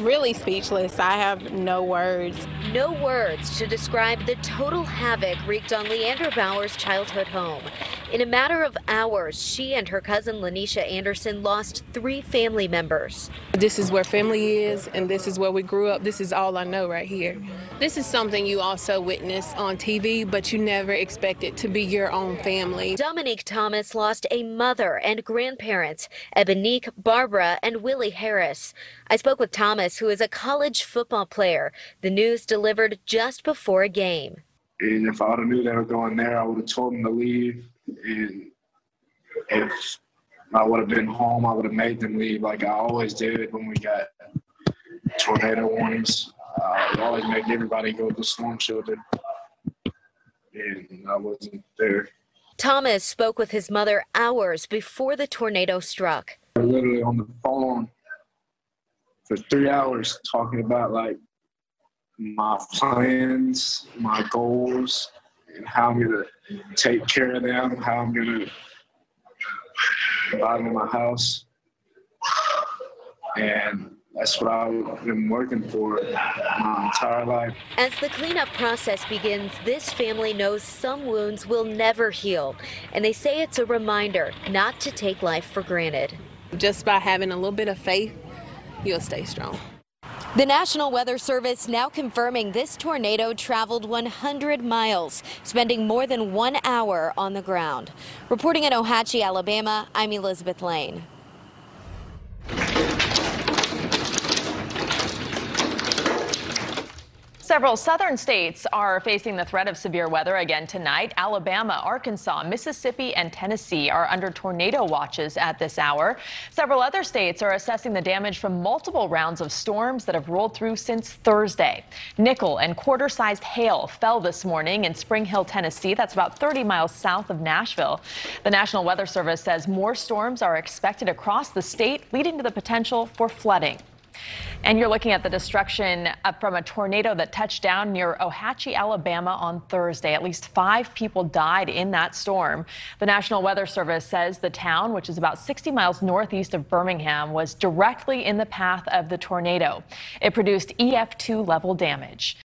really speechless. I have no words. No words to describe the total havoc wreaked on Leander Bauer's childhood home. In a matter of hours, she and her cousin Lanisha Anderson lost 3 family members. This is where family is, and this is where we grew up. This is all I know right here. This is something you also witness on TV, but you never expect it to be your own family. Dominique Thomas lost a mother and grandparents, Ebonique, Barbara, and Willie Harris. I spoke with Thomas, who is a college football player. The news delivered just before a game. And if I would have knew they were going there, I would have told them to leave. And if I would have been home, I would have made them leave like I always did when we got tornado warnings. I always made everybody go to storm shelter. And I wasn't there. Thomas spoke with his mother hours before the tornado struck. I was literally on the phone for 3 hours talking about like my plans, my goals, and how I'm going to take care of them, how I'm going to buy them my house. And that's what I've been working for my entire life. As the cleanup process begins, this family knows some wounds will never heal, and they say it's a reminder not to take life for granted. Just by having a little bit of faith, you'll stay strong. The National Weather Service now confirming this tornado traveled 100 miles, spending more than 1 hour on the ground. Reporting in Ohatchee, Alabama, I'm Elizabeth Lane. Several southern states are facing the threat of severe weather again tonight. Alabama, Arkansas, Mississippi, and Tennessee are under tornado watches at this hour. Several other states are assessing the damage from multiple rounds of storms that have rolled through since Thursday. Nickel and quarter-sized hail fell this morning in Spring Hill, Tennessee. That's about 30 miles south of Nashville. The National Weather Service says more storms are expected across the state, leading to the potential for flooding. And you're looking at the destruction from a tornado that touched down near Ohatchee, Alabama on Thursday. At least 5 people died in that storm. The National Weather Service says the town, which is about 60 miles northeast of Birmingham, was directly in the path of the tornado. It produced EF2 level damage.